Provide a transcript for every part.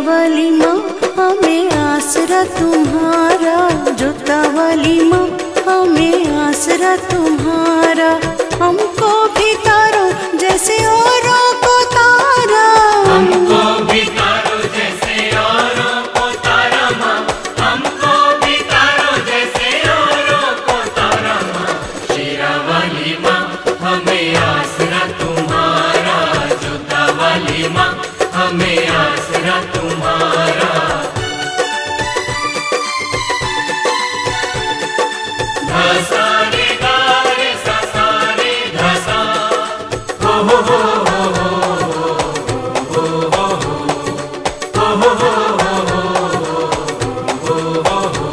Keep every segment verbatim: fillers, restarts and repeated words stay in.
वाली माँ हमें आसरा तुम्हारा, जोता वाली माँ हमें आसरा तुम्हारा। हमको भी तारो जैसे औरों को तारा, हमको भी तारो जैसे औरों को तारा माँ, हमको भी तारो जैसे औरों को तारा माँ। शेरा वाली माँ हमें आसरा तुम्हारा, जोता वाली माँ हमें आसरा तुम्हारा। धसा रे गा रे सा सा रे धसा, हो हो हो हो हो हो हो हो हो हो।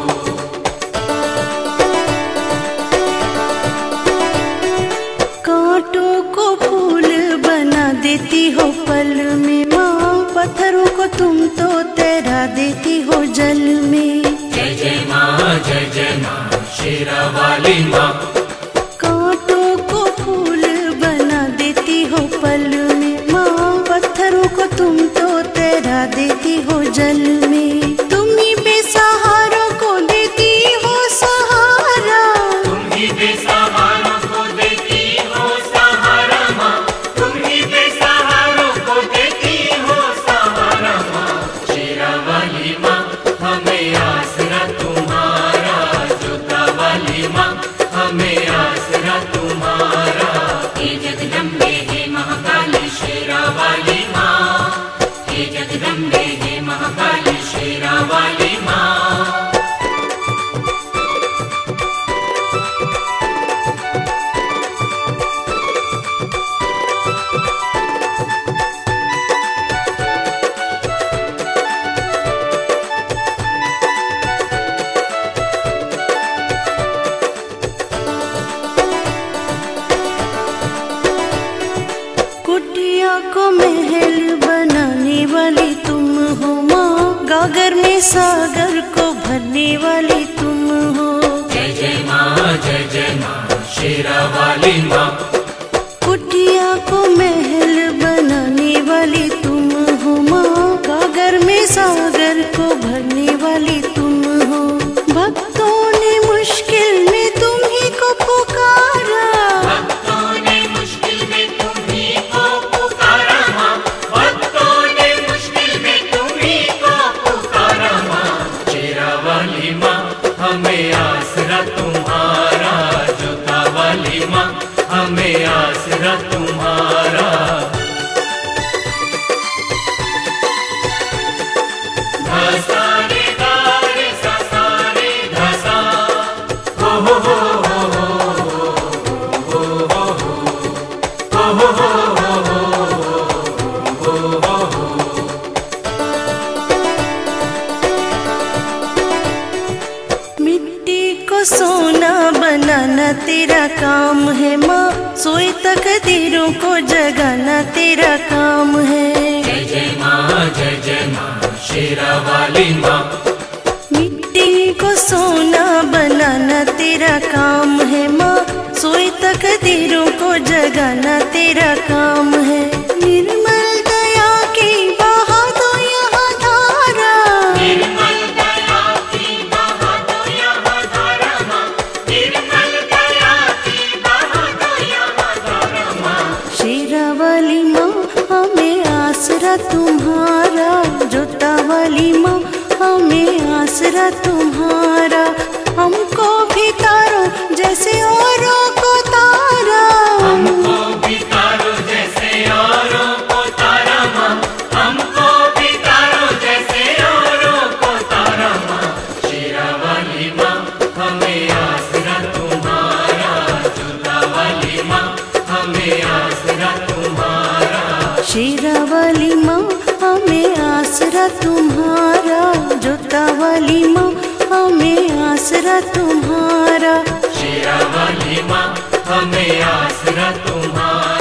कांटों को फूल बना देती हो पल में माँ, पत्थरों को तुम तो तैरा देती हो जल में। जय जय माँ जय जय माँ शेरा वाली माँ। कांटों को फूल बना देती हो पल में माँ, पत्थरों को तुम तो तैरा देती हो जल में। तुम ही बेसहारों को देती हो सहारा, तुम ही बेसहारों को देती हो सहारा माँ, तुम ही बेसहारों को देती हो सहारा माँ। शेरा वाली माँ हमें आसरा तुम्हारा, जोता वाली माँ हमें आसरा तुम्हारा। हे जगदम्बे हे महाकाली शेरा वाली माँ, हे जगदम्बे हे महाकाली शेरा वाली माँ। कुटिया को महल बनाने वाली तुम हो माँ, गागर में सागर को भरने वाली तुम हो। जय जय माँ जय जय माँ शेरा वाली माँ। कुटिया को महल बनाने वाली तुम हो माँ, गागर में सागर को भरने वाली तुम हो। भक्तों ने मुश्किल में तुम ही को पुकारा, भक्तों ने मुश्किल में तुम ही को पुकारा माँ, भक्तों ने मुश्किल में तुम ही को पुकारा माँ। शेरा वाली माँ हमें आसरा तुम्हारा, जोता वाली माँ हमें आसरा तुम्हारा। धसा रे गा रे सा सा रे धसा, हो हो हो हो हो हो हो हो। मिट्टी को सोना बनाना तेरा काम है माँ, सोई तकदीरों को जगाना तेरा काम है। जय जय माँ जय जय माँ शेरा वाली माँ। मिट्टी को सोना बनाना तेरा काम है माँ, सोई तकदीरों को जगाना तेरा काम है। निर्मल दया की बहा दो यहाँ धारा, निर्मल दया की बहा दो यहाँ धारा माँ, निर्मल दया की बहा दो यहाँ धारा माँ। शेरा वाली माँ हमें आसरा तुम्हारा, जोता वाली माँ हमें आसरा तुम्हारा। हमको भी तारो जैसे औरों को तारा, हमको भी तारो जैसे औरों को तारा माँ, हमको भी तारो जैसे औरों को तारा माँ। शेरा वाली माँ हमें आसरा तुम्हारा, जोता वाली माँ हमें आसरा तुम्हारा। शेरा वाली माँ हमें आसरा तुम्हारा, जोता वाली माँ हमें आसरा तुम्हारा। शेरा वाली माँ हमें आसरा तुम्हारा।